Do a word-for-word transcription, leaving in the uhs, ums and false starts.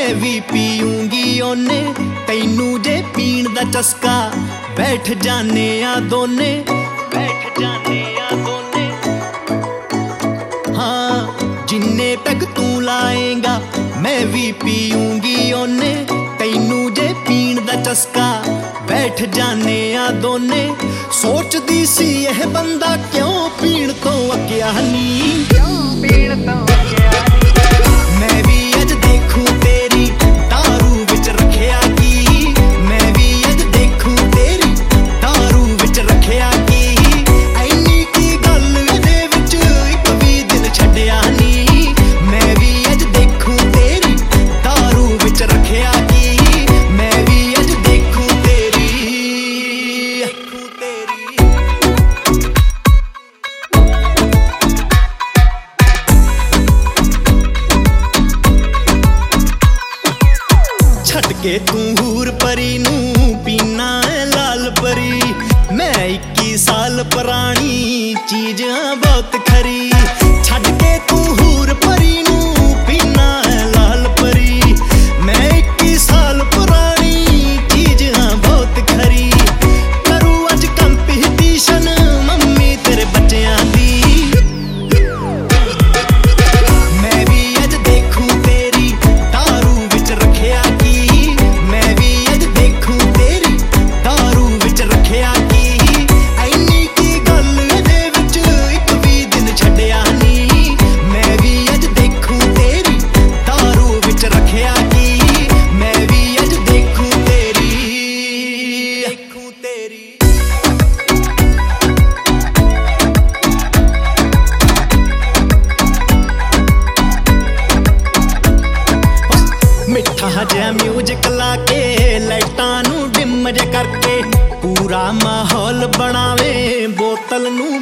मैं भी पीऊंगी ओने तैनू जे पीण दा चस्का बैठ जाने आ दोने बैठ जाने आ दोने हाँ जिन्ने पैग तू लाएगा मैं भी पीऊंगी ओने तैनू जे पीण दा चस्का बैठ जाने आ दोने सोचदी सी यह बंदा क्यों पीण तो अग्या नी क्यों पीण तो अग्या नी मैं भी अज देखूं तेरी दारू विच रखिया की मैं भी अज देखूं तेरी दारू विच रखिया की ऐनी की गल दे विच इक भी दिन छड्डिया नी मैं भी अज देखूं तेरी दारू विच रखिया की मैं भी अज देखूं तेरी देखूं तेरी छट के तू हूर परी नू पीना है लाल परी मैं इक्की साल पुरानी चीज हाँ बहुत खरी छट के तू हूर परी नू पीना है लाल परी मैं इक्की साल पुरानी चीज हाँ बहुत खरी करूँ अज कंपीटीशन मम्मी तेरे बच्चियां दी मैं भी अज देखूं तेरी दारू विच रखिया की मैं भी अज देखूं तेरी दारू विच रखिया की ऐनी की गल दे विच इक भी दिन छड्डिया नी मैं भी अज देखूं तेरी दारू विच रखिया की मैं भी अज देखूं तेरी देखूं तेरी मिठा जिहा म्यूजिक ला के लाइटां नू डिम जे करके पूरा माहौल बनावे बोतल नू